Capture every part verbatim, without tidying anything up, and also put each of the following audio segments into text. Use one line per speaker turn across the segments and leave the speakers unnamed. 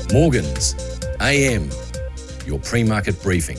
Morgans, A M, your pre-market briefing.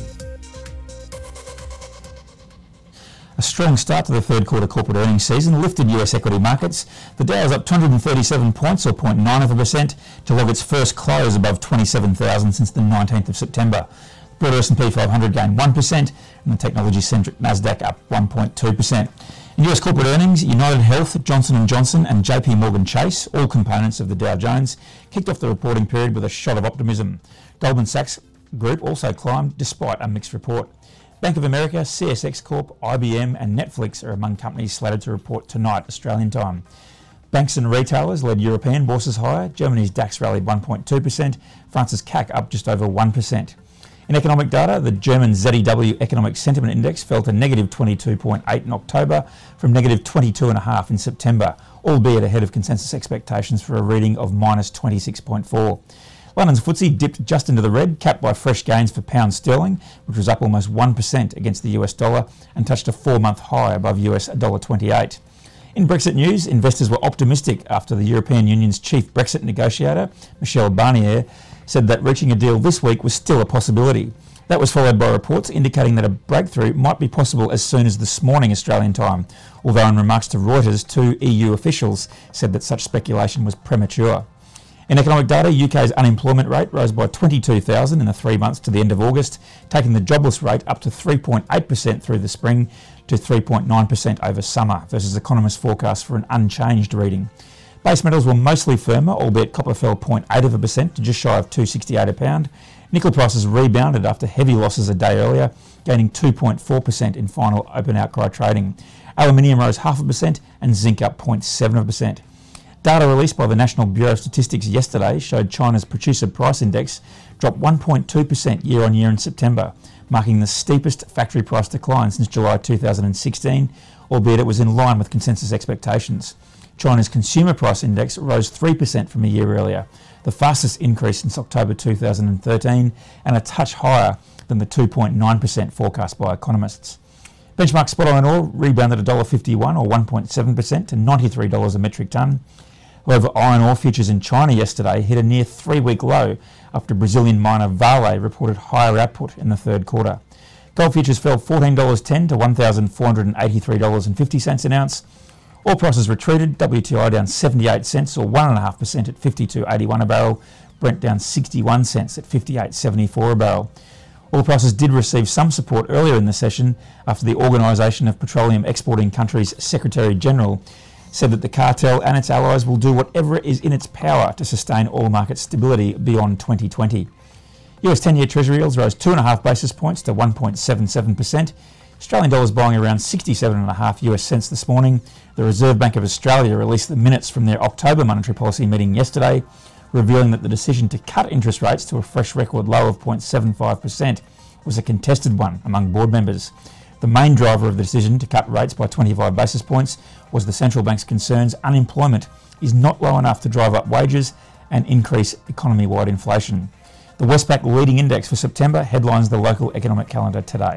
A strong start to the third quarter corporate earnings season lifted U S equity markets. The Dow is up two hundred thirty-seven points, or zero point nine of a percent, to log its first close above twenty-seven thousand since the nineteenth of September. The broader S and P five hundred gained one percent, and the technology-centric Nasdaq up one point two percent. In U S corporate earnings, United Health, Johnson and Johnson and J P Morgan Chase, all components of the Dow Jones, kicked off the reporting period with a shot of optimism. Goldman Sachs Group also climbed despite a mixed report. Bank of America, C S X Corp, I B M and Netflix are among companies slated to report tonight, Australian time. Banks and retailers led European bourses higher. Germany's DAX rallied one point two percent, France's C A C up just over one percent. In economic data, the German Z E W Economic Sentiment Index fell to negative twenty-two point eight in October from negative twenty-two point five in September, albeit ahead of consensus expectations for a reading of minus twenty-six point four. London's F T S E dipped just into the red, capped by fresh gains for pound sterling, which was up almost one percent against the U S dollar and touched a four-month high above U S one dollar twenty-eight. In Brexit news, investors were optimistic after the European Union's chief Brexit negotiator, Michel Barnier, said that reaching a deal this week was still a possibility. That was followed by reports indicating that a breakthrough might be possible as soon as this morning Australian time, although in remarks to Reuters, two E U officials said that such speculation was premature. In economic data, U K's unemployment rate rose by twenty-two thousand in the three months to the end of August, taking the jobless rate up to three point eight percent through the spring to three point nine percent over summer, versus economists' forecast for an unchanged reading. Base metals were mostly firmer, albeit copper fell zero point eight of a percent to just shy of two sixty-eight a pound. Nickel prices rebounded after heavy losses a day earlier, gaining two point four percent in final open outcry trading. Aluminium rose half a percent and zinc up zero point seven of a percent. Data released by the National Bureau of Statistics yesterday showed China's producer price index dropped one point two percent year on year in September, marking the steepest factory price decline since July two thousand sixteen, albeit it was in line with consensus expectations. China's consumer price index rose three percent from a year earlier, the fastest increase since October two thousand thirteen and a touch higher than the two point nine percent forecast by economists. Benchmark spot iron ore rebounded one dollar fifty-one or one point seven percent to ninety-three dollars a metric tonne. However, iron ore futures in China yesterday hit a near three-week low after Brazilian miner Vale reported higher output in the third quarter. Gold futures fell fourteen dollars ten to one thousand four hundred eighty-three dollars fifty an ounce. Oil prices retreated, W T I down seventy-eight cents or one point five percent at fifty-two eighty-one a barrel, Brent down sixty-one cents at fifty-eight seventy-four a barrel. Oil prices did receive some support earlier in the session after the Organisation of Petroleum Exporting Countries Secretary-General said that the cartel and its allies will do whatever is in its power to sustain oil market stability beyond twenty twenty. U S ten-year Treasury yields rose two point five basis points to one point seven seven percent. Australian dollars buying around sixty-seven point five U S cents this morning. The Reserve Bank of Australia released the minutes from their October monetary policy meeting yesterday, revealing that the decision to cut interest rates to a fresh record low of zero point seven five percent was a contested one among board members. The main driver of the decision to cut rates by twenty-five basis points was the central bank's concerns unemployment is not low enough to drive up wages and increase economy-wide inflation. The Westpac leading index for September headlines the local economic calendar today.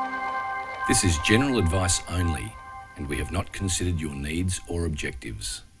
This is general advice only, and we have not considered your needs or objectives.